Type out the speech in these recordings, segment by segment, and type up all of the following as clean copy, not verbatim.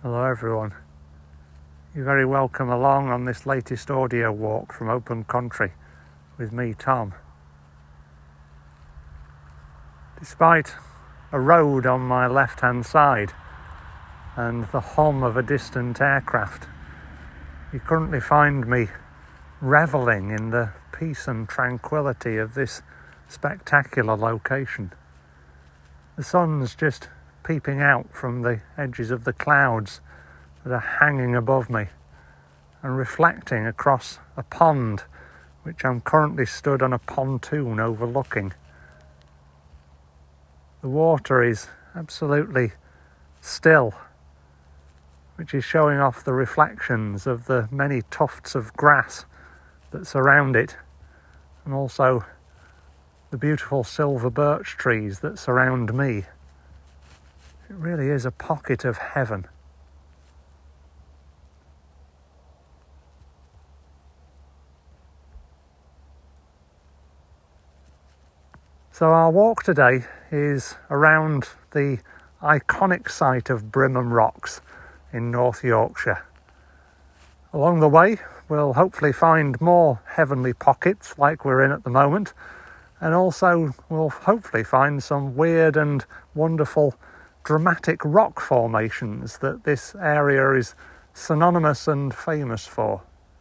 Hello everyone. You're very welcome along on this latest audio walk from open country with me, Tom. Despite a road on my left-hand side and the hum of a distant aircraft, you currently find me revelling in the peace and tranquility of this spectacular location. The sun's just peeping out from the edges of the clouds that are hanging above me and reflecting across a pond which I'm currently stood on a pontoon overlooking. The water is absolutely still, which is showing off the reflections of the many tufts of grass that surround it, and also the beautiful silver birch trees that surround me. It really is a pocket of heaven. So our walk today is around the iconic site of Brimham Rocks in North Yorkshire. Along the way, we'll hopefully find more heavenly pockets like we're in at the moment, and also we'll hopefully find some weird and wonderful dramatic rock formations that this area is synonymous and famous for.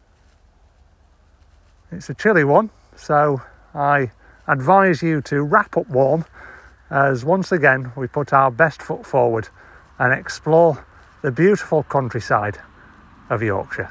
It's a chilly one, so I advise you to wrap up warm as once again we put our best foot forward and explore the beautiful countryside of Yorkshire.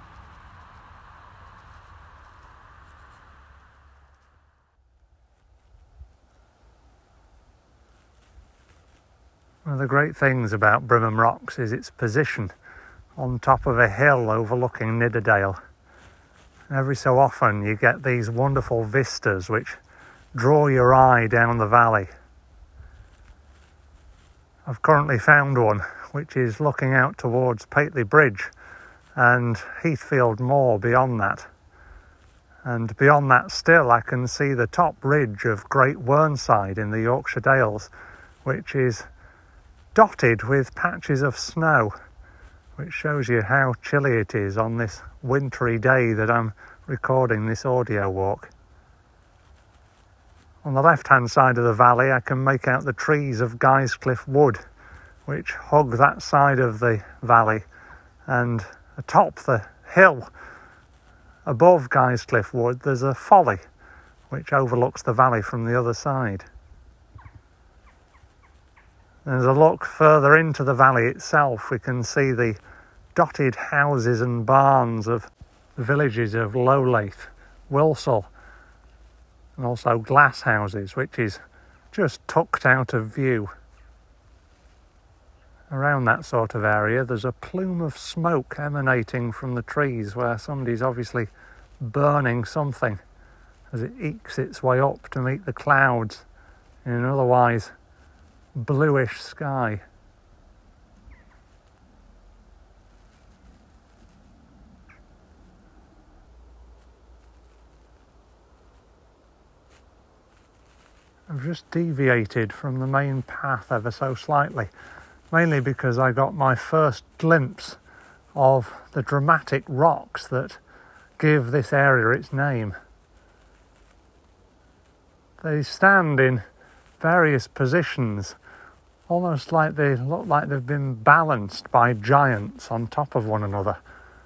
One of the great things about Brimham Rocks is its position on top of a hill overlooking Nidderdale. Every so often you get these wonderful vistas which draw your eye down the valley. I've currently found one which is looking out towards Pateley Bridge and Heathfield Moor beyond that. And beyond that still I can see the top ridge of Great Whernside in the Yorkshire Dales, which is dotted with patches of snow, which shows you how chilly it is on this wintry day that I'm recording this audio walk. On the left-hand side of the valley I can make out the trees of Guyscliffe Wood, which hug that side of the valley, and atop the hill above Guyscliffe Wood there's a folly which overlooks the valley from the other side. As a look further into the valley itself, we can see the dotted houses and barns of the villages of Lowlaith, Wilsall, and also Glass Houses, which is just tucked out of view. Around that sort of area, there's a plume of smoke emanating from the trees where somebody's obviously burning something as it ekes its way up to meet the clouds in an otherwise bluish sky. I've just deviated from the main path ever so slightly, mainly because I got my first glimpse of the dramatic rocks that give this area its name. They stand in various positions, almost like they look like they've been balanced by giants on top of one another.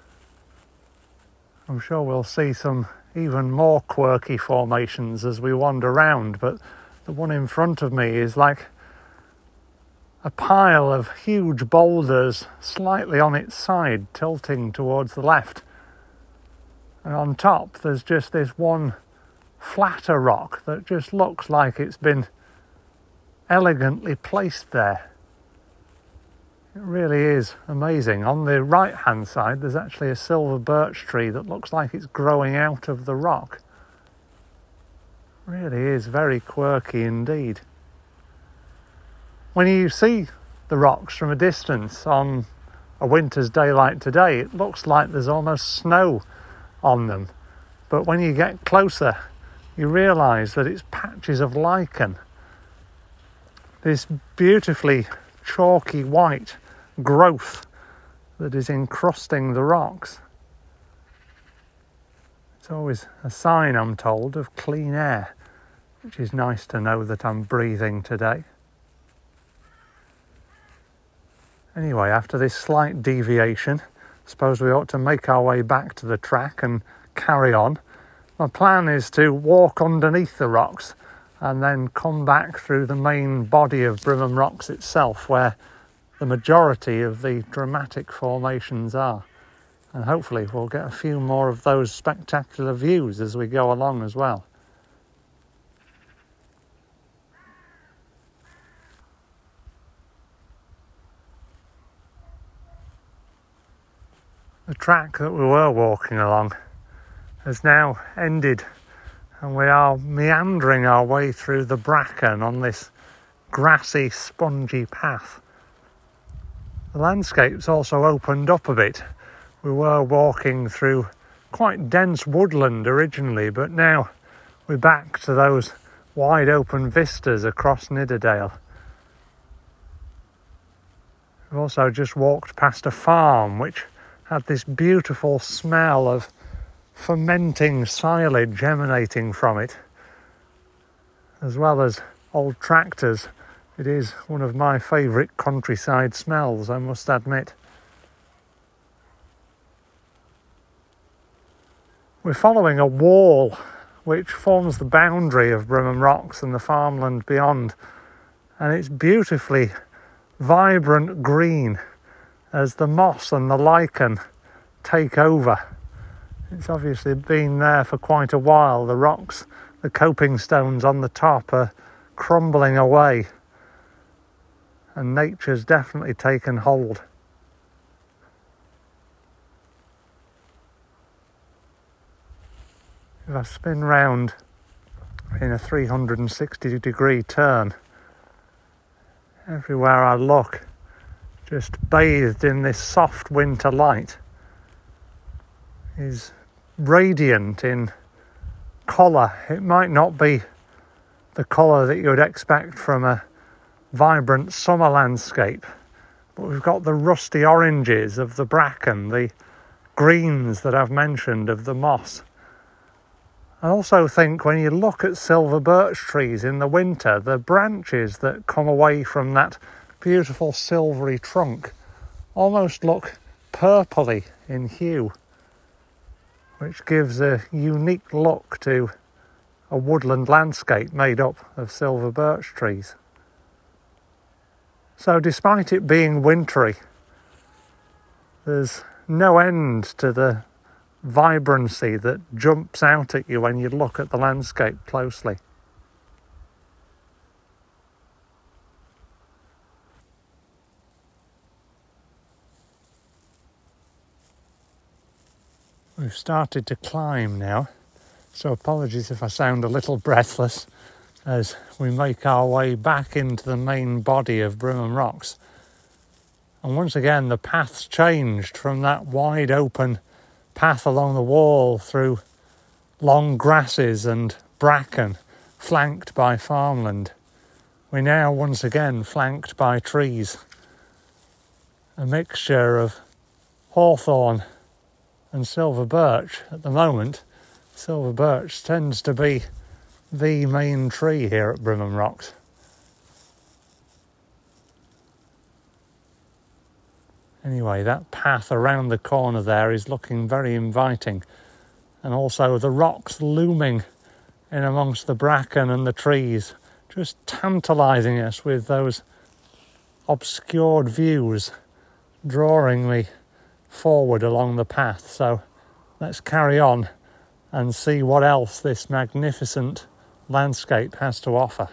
I'm sure we'll see some even more quirky formations as we wander round, but the one in front of me is like a pile of huge boulders slightly on its side, tilting towards the left. And on top there's just this one flatter rock that just looks like it's been elegantly placed there. It really is amazing. On the right hand side there's actually a silver birch tree that looks like it's growing out of the rock. It really is very quirky indeed. When you see the rocks from a distance on a winter's day like today, it looks like there's almost snow on them. But when you get closer, you realise that it's patches of lichen. This beautifully chalky white growth that is encrusting the rocks. It's always a sign, I'm told, of clean air, which is nice to know that I'm breathing today. Anyway, after this slight deviation, I suppose we ought to make our way back to the track and carry on. My plan is to walk underneath the rocks and then come back through the main body of Brimham Rocks itself, where the majority of the dramatic formations are. And hopefully we'll get a few more of those spectacular views as we go along as well. The track that we were walking along has now ended, and we are meandering our way through the bracken on this grassy, spongy path. The landscape's also opened up a bit. We were walking through quite dense woodland originally, but now we're back to those wide open vistas across Nidderdale. We've also just walked past a farm which had this beautiful smell of fermenting silage emanating from it, as well as old tractors. It is one of my favourite countryside smells, I must admit. We're following a wall which forms the boundary of Brimham Rocks and the farmland beyond, and it's beautifully vibrant green as the moss and the lichen take over. It's obviously been there for quite a while. The rocks, the coping stones on the top are crumbling away, and nature's definitely taken hold. If I spin round in a 360-degree turn, everywhere I look, just bathed in this soft winter light, is radiant in colour. It might not be the colour that you would expect from a vibrant summer landscape, but we've got the rusty oranges of the bracken, the greens that I've mentioned of the moss. I also think when you look at silver birch trees in the winter, the branches that come away from that beautiful silvery trunk almost look purpley in hue, which gives a unique look to a woodland landscape made up of silver birch trees. So despite it being wintry, there's no end to the vibrancy that jumps out at you when you look at the landscape closely. We've started to climb now, so apologies if I sound a little breathless as we make our way back into the main body of Brimham Rocks. And once again the path's changed from that wide open path along the wall through long grasses and bracken flanked by farmland. We're now once again flanked by trees, a mixture of hawthorn and silver birch. At the moment, silver birch tends to be the main tree here at Brimham Rocks. Anyway, that path around the corner there is looking very inviting, and also the rocks looming in amongst the bracken and the trees, just tantalising us with those obscured views, drawing me forward along the path. So let's carry on and see what else this magnificent landscape has to offer.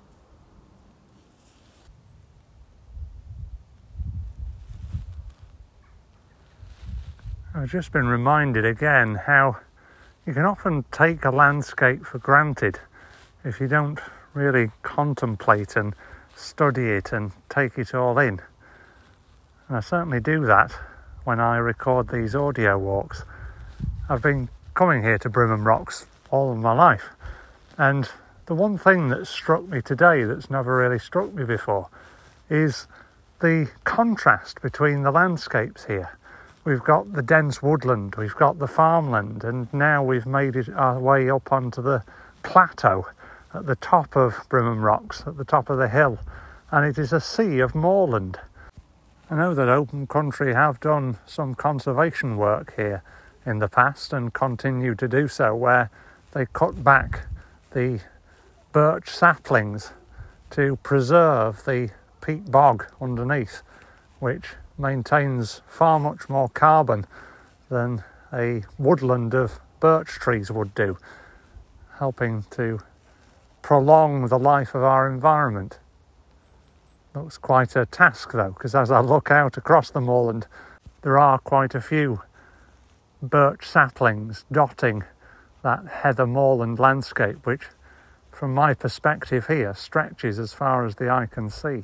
I've just been reminded again how you can often take a landscape for granted if you don't really contemplate and study it and take it all in. And I certainly do that when I record these audio walks. I've been coming here to Brimham Rocks all of my life, and the one thing that struck me today that's never really struck me before is the contrast between the landscapes here. We've got the dense woodland, we've got the farmland, and now we've made it our way up onto the plateau at the top of Brimham Rocks, at the top of the hill, and it is a sea of moorland. I know that Open Country have done some conservation work here in the past and continue to do so, where they cut back the birch saplings to preserve the peat bog underneath, which maintains far much more carbon than a woodland of birch trees would do, helping to prolong the life of our environment. Looks quite a task though, because as I look out across the moorland, there are quite a few birch saplings dotting that heather moorland landscape, which from my perspective here stretches as far as the eye can see.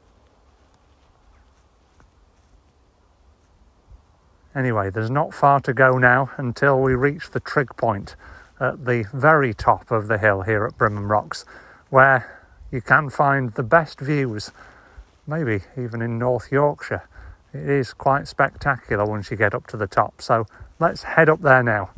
Anyway, there's not far to go now until we reach the trig point at the very top of the hill here at Brimham Rocks, where you can find the best views, maybe even in North Yorkshire. It is quite spectacular once you get up to the top, so let's head up there now.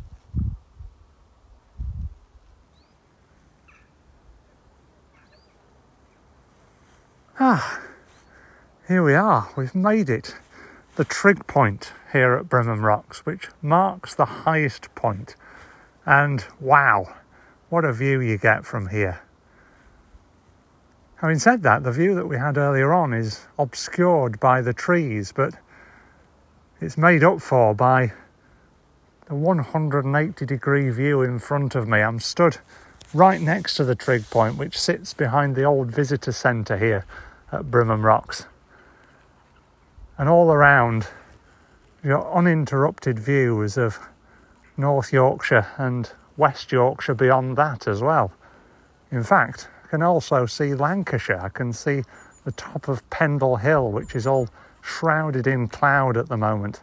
Here we are, we've made it. The trig point here at Brimham Rocks, which marks the highest point. And wow, what a view you get from here. Having said that, the view that we had earlier on is obscured by the trees, but it's made up for by the 180-degree view in front of me. I'm stood right next to the trig point, which sits behind the old visitor centre here at Brimham Rocks. And all around, your uninterrupted views of North Yorkshire and West Yorkshire beyond that as well. In fact, I can also see Lancashire. I can see the top of Pendle Hill, which is all shrouded in cloud at the moment.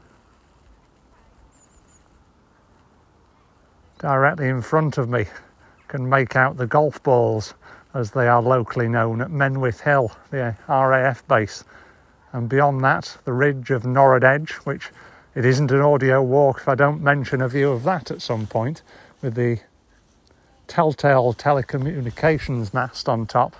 Directly in front of me, I can make out the golf balls, as they are locally known, at Menwith Hill, the RAF base. And beyond that, the ridge of Norrid Edge, which it isn't an audio walk if I don't mention a view of that at some point, with the Telltale telecommunications mast on top.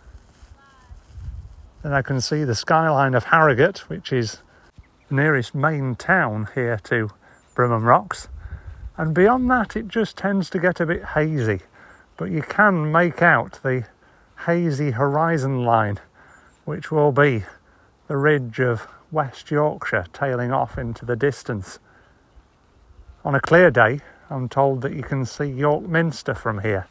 Then I can see the skyline of Harrogate, which is the nearest main town here to Brimham Rocks. And beyond that, it just tends to get a bit hazy, but you can make out the hazy horizon line, which will be the ridge of West Yorkshire tailing off into the distance. On a clear day, I'm told that you can see York Minster from here.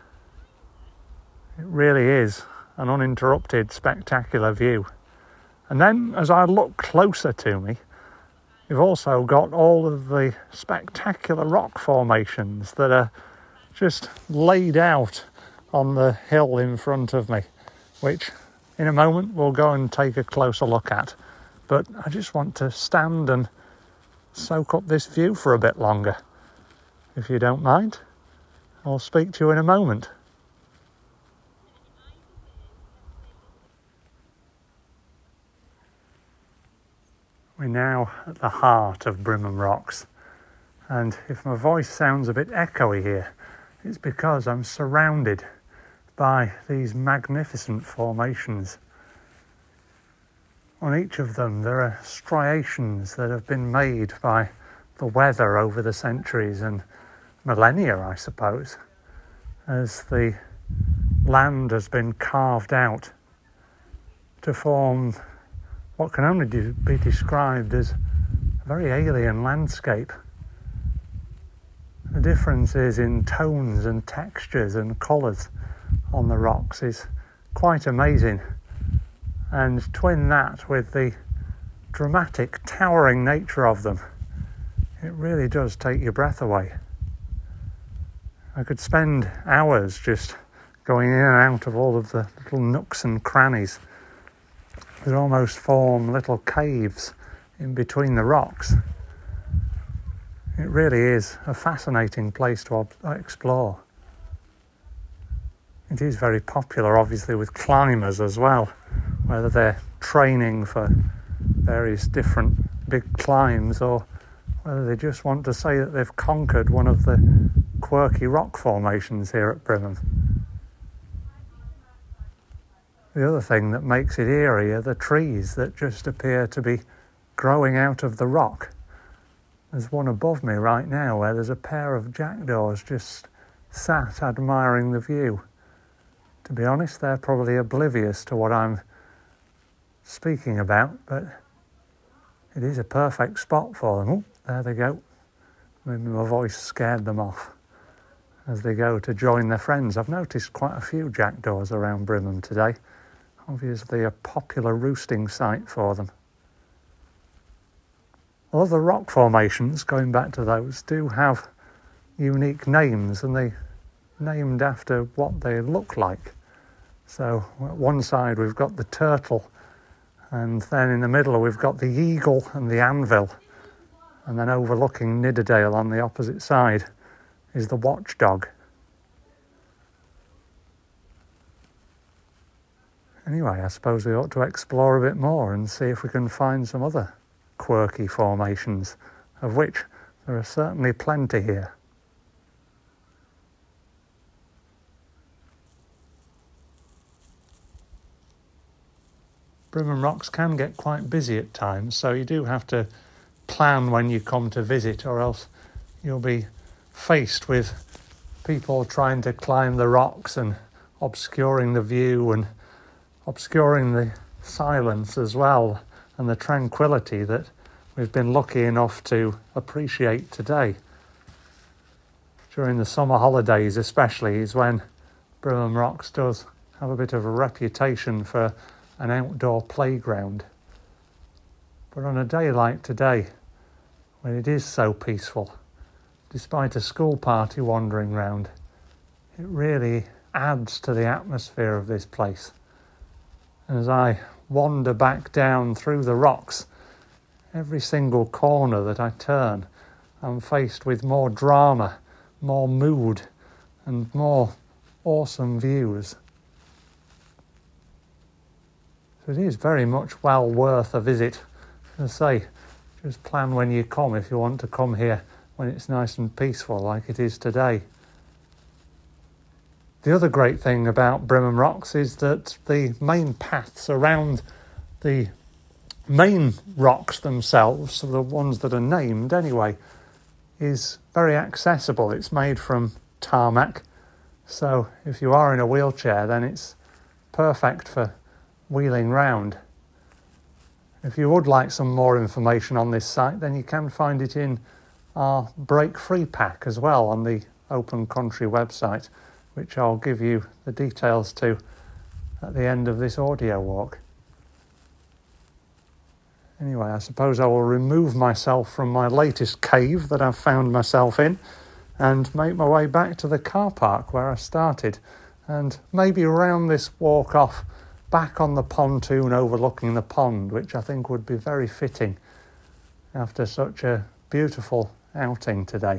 It really is an uninterrupted, spectacular view. And then, as I look closer to me, you've also got all of the spectacular rock formations that are just laid out on the hill in front of me, which in a moment we'll go and take a closer look at. But I just want to stand and soak up this view for a bit longer. If you don't mind, I'll speak to you in a moment. We're now at the heart of Brimham Rocks, and if my voice sounds a bit echoey here, it's because I'm surrounded by these magnificent formations. On each of them there are striations that have been made by the weather over the centuries and millennia, I suppose, as the land has been carved out to form what can only be described as a very alien landscape. The differences in tones and textures and colours on the rocks is quite amazing, and twin that with the dramatic, towering nature of them, it really does take your breath away. I could spend hours just going in and out of all of the little nooks and crannies that almost form little caves in between the rocks. It really is a fascinating place to explore. It is very popular, obviously, with climbers as well, whether they're training for various different big climbs or whether they just want to say that they've conquered one of the quirky rock formations here at Brimham. The other thing that makes it eerie are the trees that just appear to be growing out of the rock. There's one above me right now where there's a pair of jackdaws just sat admiring the view. To be honest, they're probably oblivious to what I'm speaking about, but it is a perfect spot for them. Oh, there they go. Maybe my voice scared them off as they go to join their friends. I've noticed quite a few jackdaws around Brimham today. Obviously a popular roosting site for them. Other rock formations, going back to those, do have unique names, and they're named after what they look like. So at one side we've got the turtle, and then in the middle we've got the eagle and the anvil, and then overlooking Nidderdale on the opposite side is the watchdog. Anyway, I suppose we ought to explore a bit more and see if we can find some other quirky formations, of which there are certainly plenty here. Brimham Rocks can get quite busy at times, so you do have to plan when you come to visit, or else you'll be faced with people trying to climb the rocks and obscuring the view and obscuring the silence as well, and the tranquility that we've been lucky enough to appreciate today. During the summer holidays especially is when Brimham Rocks does have a bit of a reputation for an outdoor playground. But on a day like today, when it is so peaceful, despite a school party wandering round, it really adds to the atmosphere of this place. And as I wander back down through the rocks, every single corner that I turn, I'm faced with more drama, more mood, and more awesome views. So it is very much well worth a visit. As I say, just plan when you come if you want to come here when it's nice and peaceful like it is today. The other great thing about Brimham Rocks is that the main paths around the main rocks themselves, so the ones that are named anyway, is very accessible. It's made from tarmac, so if you are in a wheelchair then it's perfect for wheeling round. If you would like some more information on this site, then you can find it in our Break Free pack as well on the Open Country website, which I'll give you the details to at the end of this audio walk. Anyway, I suppose I will remove myself from my latest cave that I've found myself in and make my way back to the car park where I started, and maybe round this walk off back on the pontoon overlooking the pond, which I think would be very fitting after such a beautiful outing today.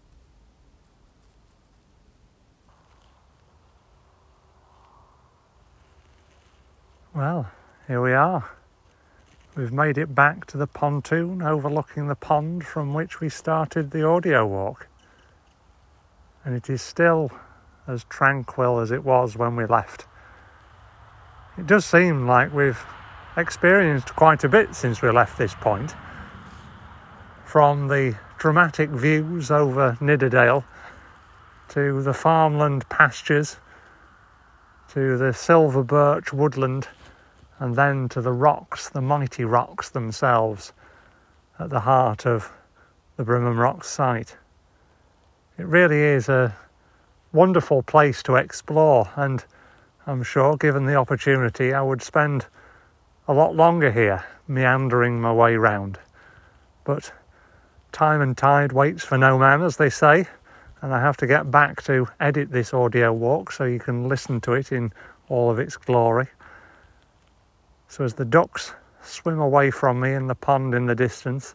Well, here we are. We've made it back to the pontoon overlooking the pond from which we started the audio walk. And it is still as tranquil as it was when we left. It does seem like we've experienced quite a bit since we left this point. From the dramatic views over Nidderdale to the farmland pastures to the silver birch woodland, and then to the rocks, the mighty rocks themselves, at the heart of the Brimham Rocks site. It really is a wonderful place to explore, and I'm sure, given the opportunity, I would spend a lot longer here, meandering my way round. But time and tide waits for no man, as they say, and I have to get back to edit this audio walk so you can listen to it in all of its glory. So as the ducks swim away from me in the pond in the distance,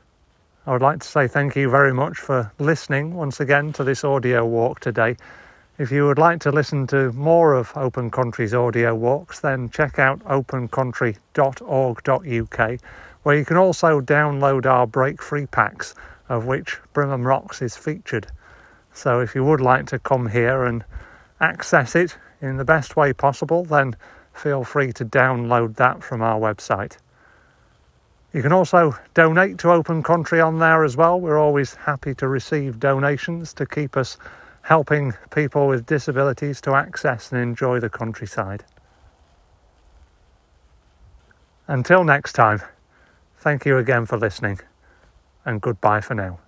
I would like to say thank you very much for listening once again to this audio walk today. If you would like to listen to more of Open Country's audio walks, then check out opencountry.org.uk, where you can also download our break-free packs, of which Brimham Rocks is featured. So if you would like to come here and access it in the best way possible, then feel free to download that from our website. You can also donate to Open Country on there as well. We're always happy to receive donations to keep us helping people with disabilities to access and enjoy the countryside. Until next time, thank you again for listening, and goodbye for now.